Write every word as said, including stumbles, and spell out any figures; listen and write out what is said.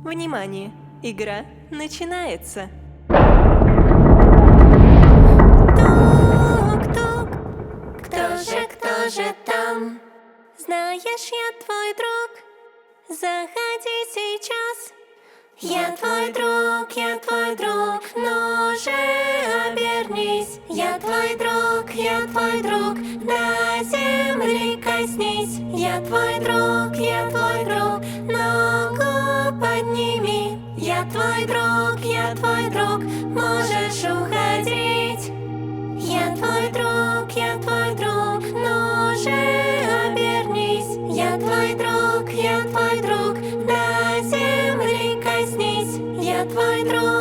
Внимание! Игра начинается! Тук-тук! Кто же, кто же там? Знаешь, я твой друг. Заходи сейчас. Я твой друг, я твой друг, ну же обернись. Я твой друг, я твой друг, до земли коснись. Я твой друг, я твой друг, ногу подними. Я твой друг, я твой друг, можешь уходить. Я твой друг, я твой друг, ну же обернись. Я твой друг, я твой друг, до земли коснись. Я твой друг.